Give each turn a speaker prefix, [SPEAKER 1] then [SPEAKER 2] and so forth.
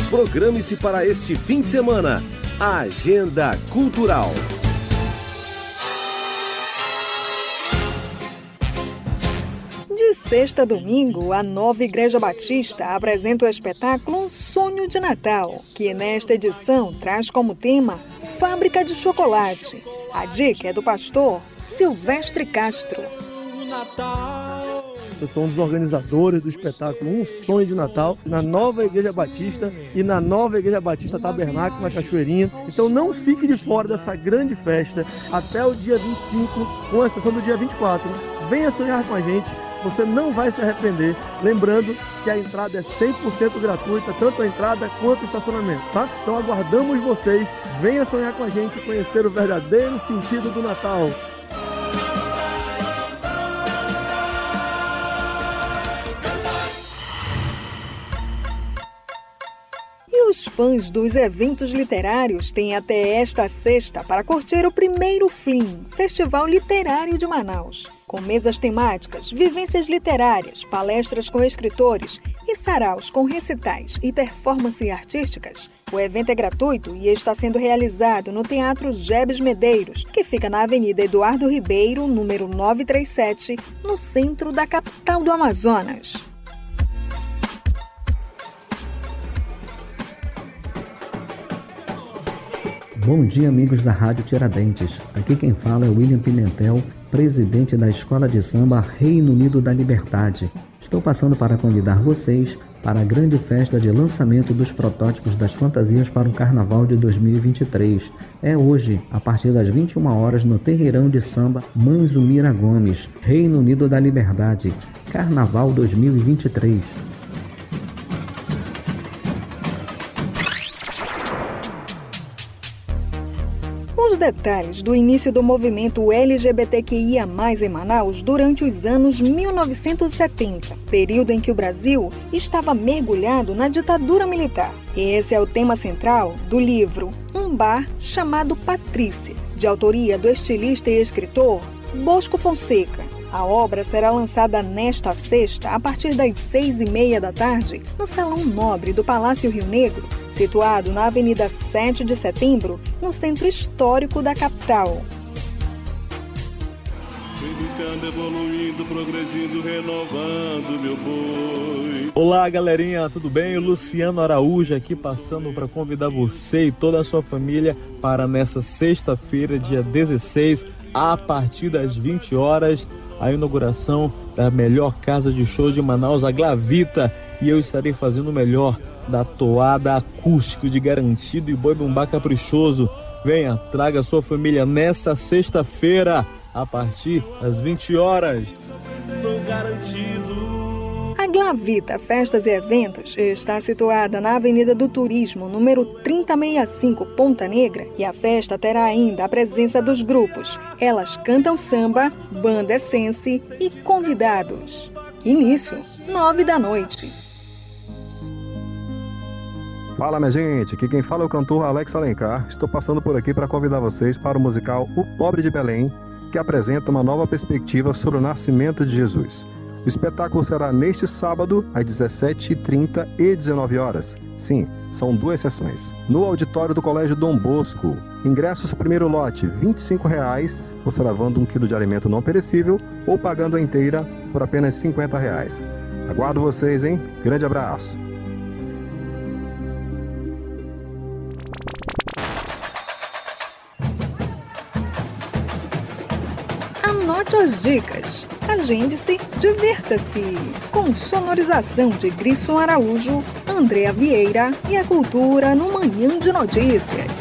[SPEAKER 1] Programe-se para este fim de semana. Agenda Cultural.
[SPEAKER 2] De sexta a domingo, a Nova Igreja Batista apresenta o espetáculo Um Sonho de Natal, que nesta edição traz como tema Fábrica de Chocolate. A dica é do pastor Silvestre Castro.
[SPEAKER 3] Eu sou um dos organizadores do espetáculo Um Sonho de Natal, na Nova Igreja Batista e na Nova Igreja Batista Tabernáculo, na Cachoeirinha. Então não fique de fora dessa grande festa até o dia 25, com exceção do dia 24. Venha sonhar com a gente, você não vai se arrepender. Lembrando que a entrada é 100% gratuita, tanto a entrada quanto o estacionamento, tá? Então aguardamos vocês, venha sonhar com a gente e conhecer o verdadeiro sentido do Natal.
[SPEAKER 2] Os fãs dos eventos literários têm até esta sexta para curtir o primeiro FLIM, Festival Literário de Manaus. Com mesas temáticas, vivências literárias, palestras com escritores e saraus com recitais e performances artísticas. O evento é gratuito e está sendo realizado no Teatro Jebes Medeiros, que fica na Avenida Eduardo Ribeiro, número 937, no centro da capital do Amazonas.
[SPEAKER 4] Bom dia, amigos da Rádio Tiradentes. Aqui quem fala é William Pimentel, presidente da Escola de Samba Reino Unido da Liberdade. Estou passando para convidar vocês para a grande festa de lançamento dos protótipos das fantasias para o Carnaval de 2023. É hoje, a partir das 21 horas, no Terreirão de Samba Manzumira Gomes, Reino Unido da Liberdade. Carnaval 2023.
[SPEAKER 2] Os detalhes do início do movimento LGBTQIA+, em Manaus durante os anos 1970, período em que o Brasil estava mergulhado na ditadura militar. Esse é o tema central do livro Um Bar Chamado Patrícia, de autoria do estilista e escritor Bosco Fonseca. A obra será lançada nesta sexta, a partir das 6h30 da tarde, no Salão Nobre do Palácio Rio Negro, situado na Avenida 7 de Setembro, no centro histórico da capital.
[SPEAKER 5] Brincando, evoluindo, progredindo, renovando meu boi.
[SPEAKER 6] Olá, galerinha, tudo bem? O Luciano Araújo aqui passando para convidar você e toda a sua família para nessa sexta-feira, dia 16, a partir das 20 horas, a inauguração da melhor casa de show de Manaus, a Glavita, e eu estarei fazendo o melhor da toada acústico de garantido e boi bumbá caprichoso. Venha, traga sua família nessa sexta-feira, a partir das 20 horas.
[SPEAKER 5] Sou garantido.
[SPEAKER 2] A Glavita Festas e Eventos está situada na Avenida do Turismo, número 3065, Ponta Negra, e a festa terá ainda a presença dos grupos Elas Cantam Samba, Banda Essence e convidados. Início, 9 da noite.
[SPEAKER 7] Fala, minha gente, aqui quem fala é o cantor Alex Alencar. Estou passando por aqui para convidar vocês para o musical O Pobre de Belém, que apresenta uma nova perspectiva sobre o nascimento de Jesus. O espetáculo será neste sábado, às 17h30 e 19 horas. Sim, são 2 sessões. No auditório do Colégio Dom Bosco. Ingressos primeiro lote, R$ 25, você levando 1 quilo de alimento não perecível, ou pagando a inteira por apenas R$ 50. Aguardo vocês, hein? Grande abraço.
[SPEAKER 2] Anote as dicas. Agende-se, divirta-se. Com sonorização de Grisson Araújo, Andréa Vieira e a cultura no Manhã de Notícias.